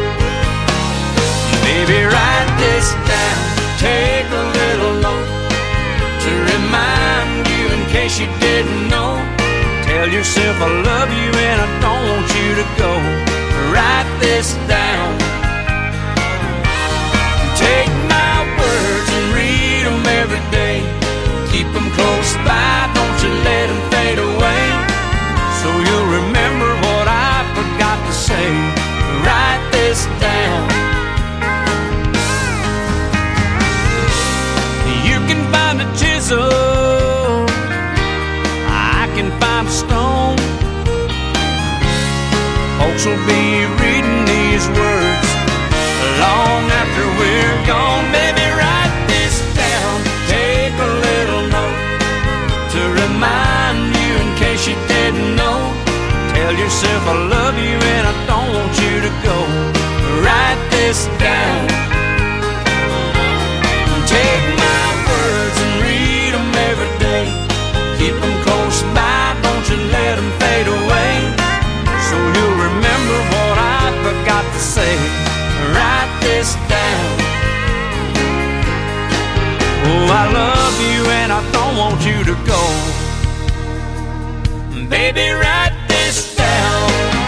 Baby, write this down, take a little note to remind you in case you didn't know. Tell yourself I love you and I don't want you to go. Write this down. Take my words and read them every day. Keep them close by, don't you let them fade away. So you'll remember what I forgot to say. Write this down. Find a chisel, I can find a stone. Folks will be reading these words long after we're gone. Baby, write this down, take a little note to remind you in case you didn't know. Tell yourself I love you and I don't want you to go. Write this down. Take my words and read them every day. Keep them close by, don't you let them fade away. So you'll remember what I forgot to say. Write this down. Oh, I love you and I don't want you to go. Baby, write this down.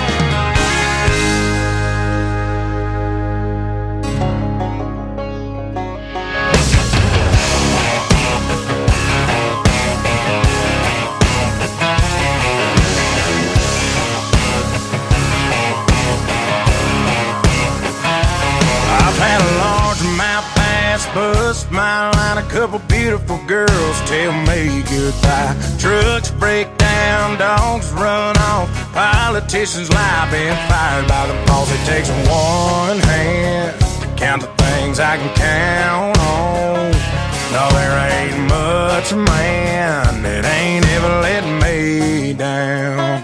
Bust my line, a couple beautiful girls tell me goodbye. Trucks break down hound dogs run off, politicians lie, being fired by the boss. It takes one hand to count the things I can count on. No, there ain't much man that ain't ever let me down.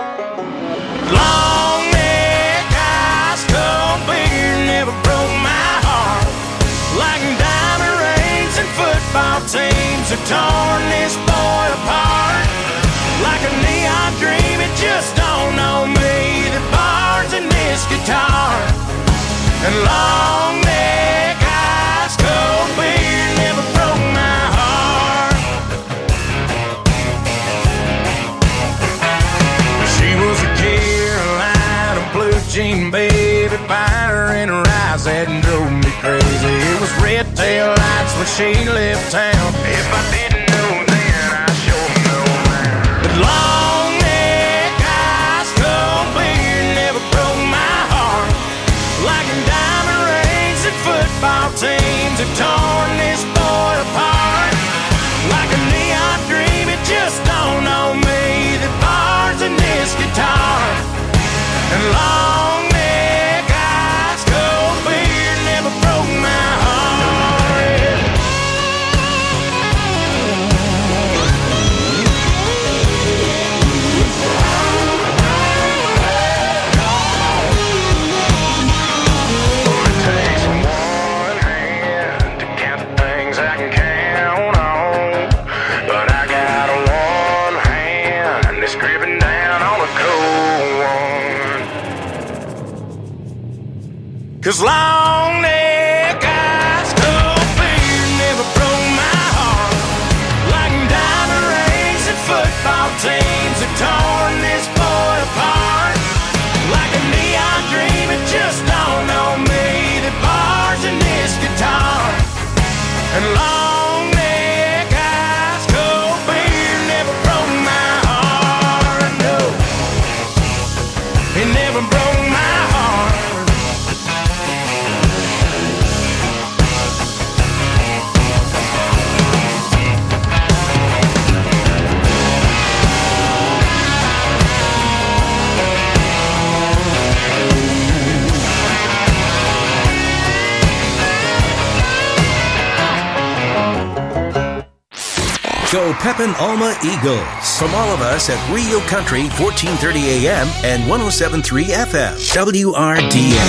Long neck, ice cold beer never broke my heart. Like diamond rings and football teams have torn this boy apart. Like a neon dream, it just don't know me. The bars in this guitar and long neck, ice cold beer never broke my heart. She was a Carolina blue jean baby, fire in her eyes that drove me crazy. It was red tail lights when she left town. If I didn't know then, I sure know now. But long neck, ice cold beer never broke my heart. Like diamond rings and football teams have torn this boy apart. Like a neon dream, it just don't know me. The bars in this guitar and long neck, ice cold beer never broke my heart. It takes one hand to count the things I can count on, but I got one hand that's gripping down on a cold one. 'Cause long neck, ice cold beer never broke my heart. Like diamond rings and football teams have torn this boy apart. Like a neon dream, it just don't know me. The bars in this guitar and long neck, ice cold beer never broke my heart. No, it never broke my heart. Go Pepin Alma Eagles. From all of us at Rio Country, 1430 AM and 107.3 FM. WRDA.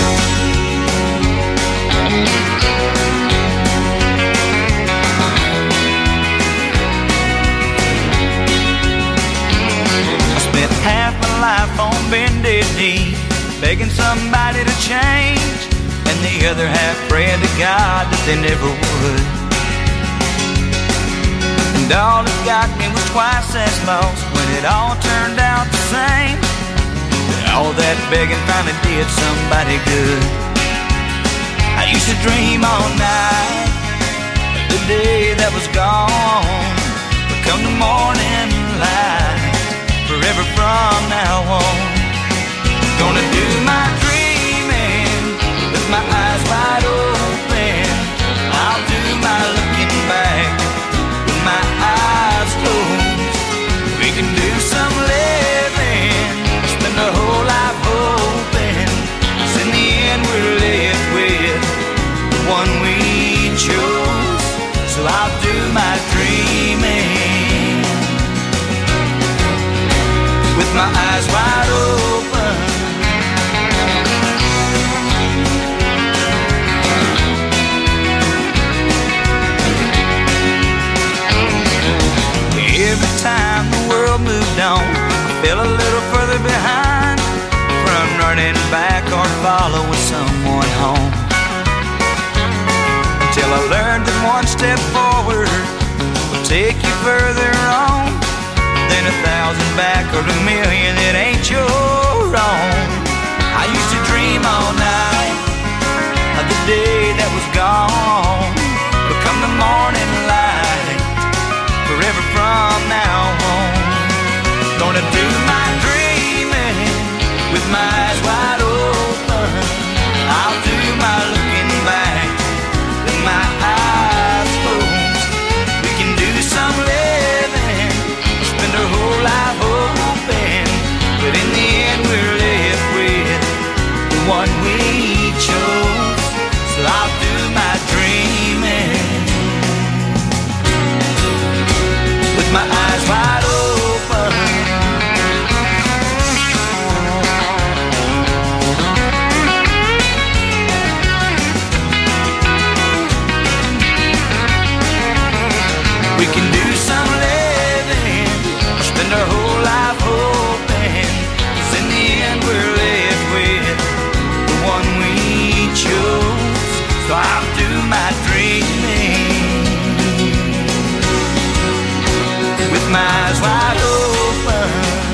I spent half my life on bended knee, begging somebody to change, and the other half praying to God that they never would. And all it got me was twice as lost when it all turned out the same. But all that begging finally did somebody good. I used to dream all night of the day that was gone, but come the morning light, forever from now on, gonna do my dreaming with my eyes wide open. I'll do my looking back with my eyes closed. We can do some living, spend the whole life hoping, 'cause in the end we're left with the one we chose. So I'll do my dreaming with my eyes wide open. Every time the world moved on, I fell a little further behind from running back or following someone home, until I learned that one step forward will take you further on than 1,000 back or 1,000,000 that ain't your own. I used to dream all night of the day that was gone, but come the morning light, forever from now on, gonna do my dreaming with my eyes wide open. I'll do my looking back with my eyes closed. We can do some living, spend our whole life hoping. We can do some living, spend our whole life hoping, 'cause in the end we're left with the one we chose. So I'll do my dreaming with my eyes wide open.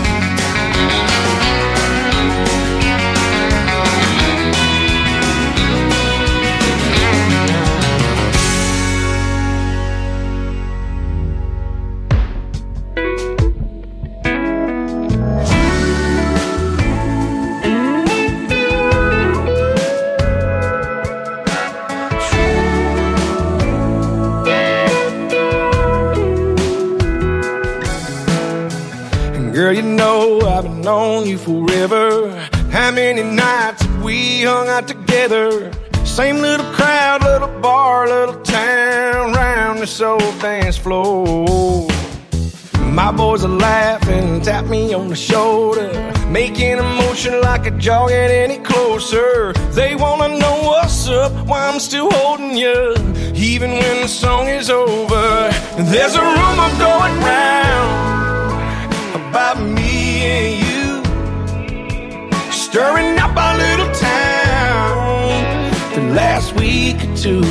Girl, you know I've been on you forever. How many nights have we hung out together? Same little crowd, little bar, little town, round this old dance floor. My boys are laughing, tap me on the shoulder, making a motion like a jaw get any closer. They wanna know what's up, why I'm still holding you, even when the song is over. There's a rumor going round about me and you, stirring up our little town the last week or two.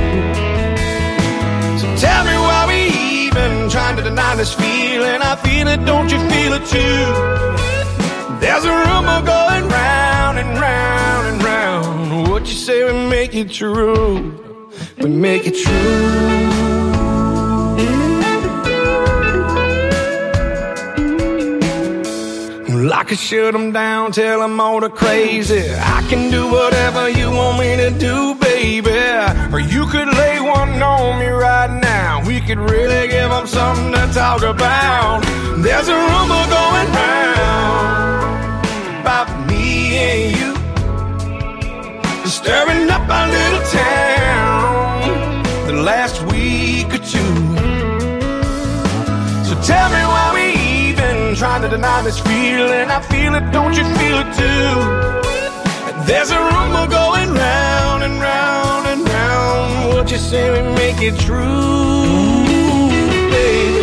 So tell me why we even trying to deny this feeling. I feel it, don't you feel it too? There's a rumor going round and round and round. What you say we make it true, we make it true. I could shut them down, tell them all the crazy. I can do whatever you want me to do, baby. Or you could lay one on me right now. We could really give them something to talk about. There's a rumor going round about me and you, stirring up our little town the last week or two. So tell me why we trying to deny this feeling. I feel it, don't you feel it too? There's a rumor going round and round and round. What you say we make it true, baby?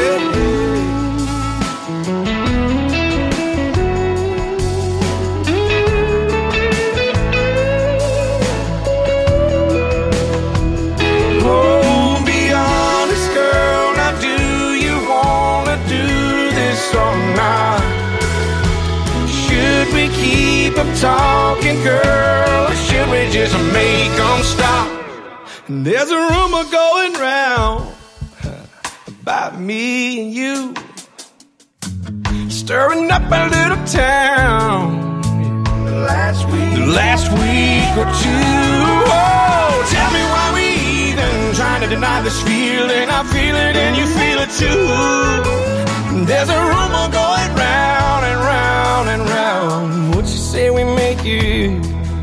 Keep them talking, girl, or should we just make them stop? And there's a rumor going round about me and you, stirring up our little town the last week or two. Oh, tell me why we even trying to deny this feeling. I feel it and you feel it too. There's a rumor going round and round and round. What you say we make it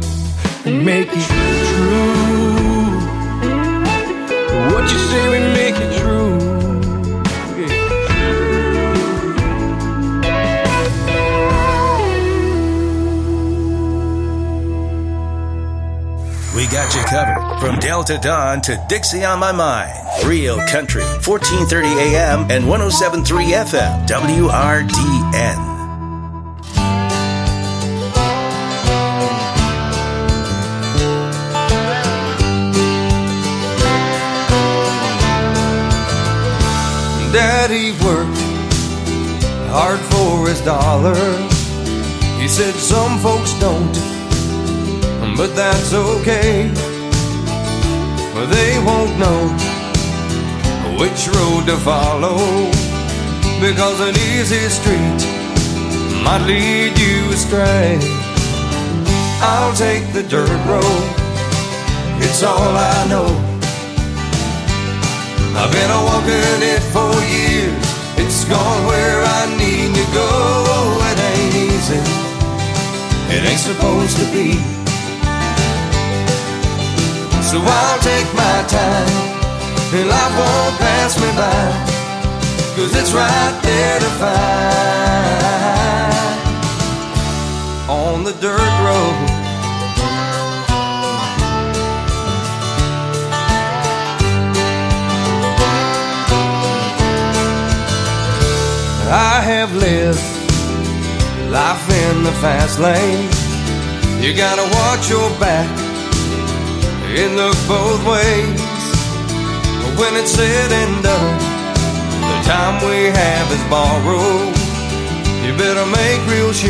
true? What you say we make it true? We got you covered from Delta Dawn to Dixie on My Mind. Real Country, 1430 AM and 107.3 FM, WRDN. Daddy worked hard for his dollar. He said some folks don't, but that's okay. They won't know which road to follow, because an easy street might lead you astray. I'll take the dirt road, it's all I know. I've been walking it for years, it's gone where I need to go. It ain't easy, it ain't supposed to be. So I'll take my time, and life won't pass me by, 'cause it's right there to find on the dirt road. have lived life in the fast lane. You gotta watch your back, it look both ways. But when it's said and done, the time we have is borrowed. You better make real sure